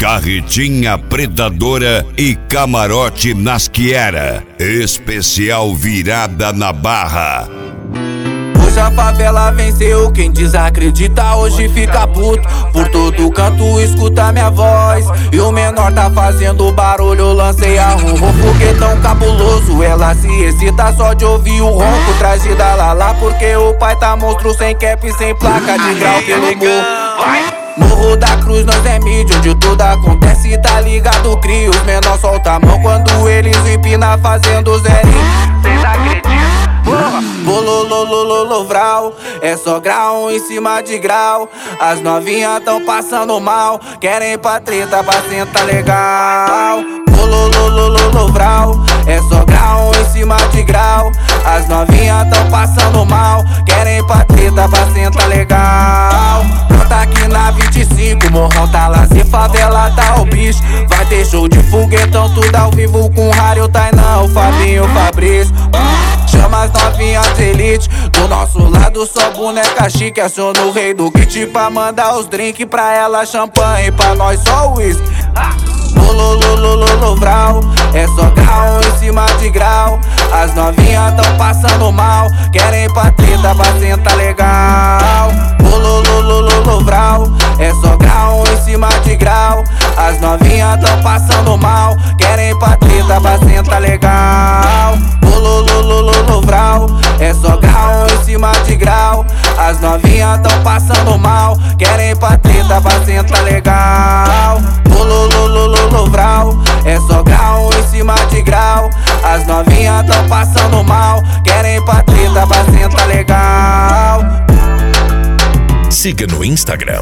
Carretinha Predadora e Camarote nas Quiera. Especial Virada na Barra. Hoje a favela venceu, quem desacredita hoje fica puto. Por todo canto escuta minha voz, e o menor tá fazendo barulho. Lancei a rumbo, foguetão cabuloso. Ela se excita só de ouvir o ronco. Trazida lá porque o pai tá monstro. Sem cap, sem placa de grau pelo morro. Morro da Cruz, nós é mídia, onde tudo acontece, tá ligado, cria. Os menor solta a mão quando eles empina fazendo zerinho. Cês acreditam? Bololololololvral, é só grau em cima de grau. As novinhas tão passando mal, querem pra treta, pra sentar legal. Bolololololvral, é só grau em cima de grau. As novinhas tão passando mal, querem pra treta, pra sentar legal. Tá aqui na 25, morrão tá lá, se favela tá o bicho. Vai ter show de foguetão, tudo ao vivo com Rário Tainão, Fabinho, Fabrício. Chama as novinhas de elite, do nosso lado só boneca chique. Aciona o rei do kit pra mandar os drinks, pra ela champanhe, pra nós só uísque. Bolololololvral, é só grau em cima de grau. As novinhas tão passando mal, querem pra treta, pra sentar legal. Bolololololvral, é só grau em cima de grau. As novinhas tão passando mal, querem pra treta, pra sentar legal. Bolololololvral, é só grau em cima de grau. As novinhas tão passando mal, querem pra treta, pra sentar legal. Bolololololvral, é só grau em cima de grau. As novinhas tão passando mal, querem pra treta, pra sentar legal. Siga no Instagram,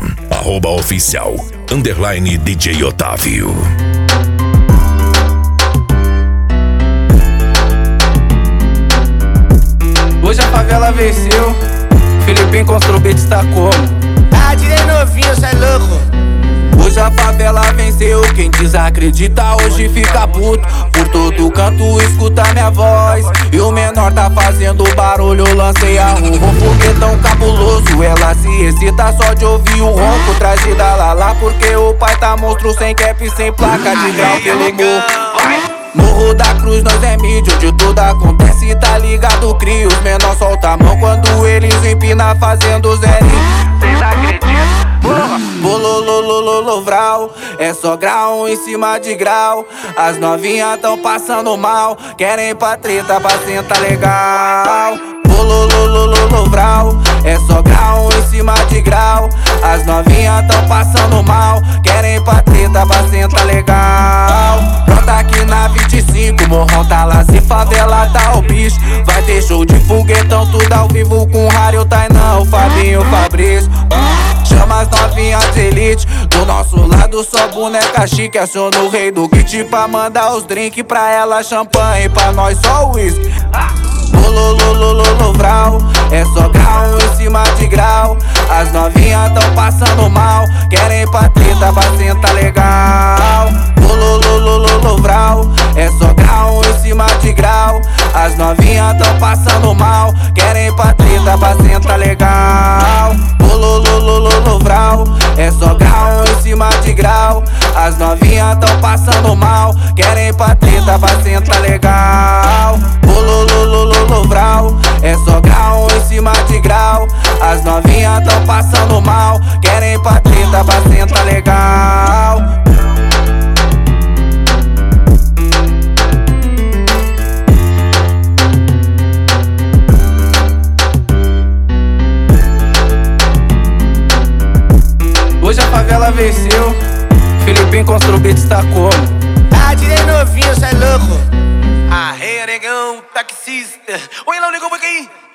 @oficial_DJ Otávio. Hoje a favela venceu, Filipinho Constru Beats tá como? Ah, tirei novinho, cê é louco. Hoje a favela venceu, quem desacredita hoje fica puto. Por todo canto escuta minha voz, e o menor tá fazendo barulho. Lancei a rumbo, foguetão cabuloso. Ela se excita só de ouvir o ronco. Trazida lá porque o pai tá monstro. Sem cap, sem placa de grau pelo morro. Morro da Cruz, nós é mídia, onde tudo acontece, tá ligado, cria. Os menor solta a mão quando eles empina fazendo zerinho. Cês acreditam? Bolololololvral, é só grau em cima de grau. As novinhas tão passando mal, querem pra treta, pra sentar legal. Bolololololvral, é só grau em cima de grau. As novinhas tão passando mal, querem pra treta, pra sentar legal. Tá aqui na 25, morrão tá lá, se favela tá o bicho. Vai ter show de foguetão, tudo ao vivo com Rário Tainão, Fabinho, Fabrício. Chama as novinhas de elite, do nosso lado só boneca chique. Aciona o rei do kit pra mandar os drinks, pra ela champanhe, pra nós só uísque. Bolololololvral, é só grau em cima de grau. As novinhas tão passando mal, querem pra treta, pra sentar legal. Bolololololvral, é só grau em cima de grau. As novinhas tão passando mal, querem pra treta, pra sentar legal. Bolololololvral, é só grau em cima de grau. As novinhas tão passando mal, querem pra treta, pra sentar legal. Bolololololvral, é só grau em cima de grau. As novinhas tão passando mal, querem pra treta, pra sentar legal. Hoje a favela venceu, Filipinho Constru Beats tá como? Ah, tirei novinho, cê é louco. Arreia, negão, taxista. Oi, lá, negão, vai cair.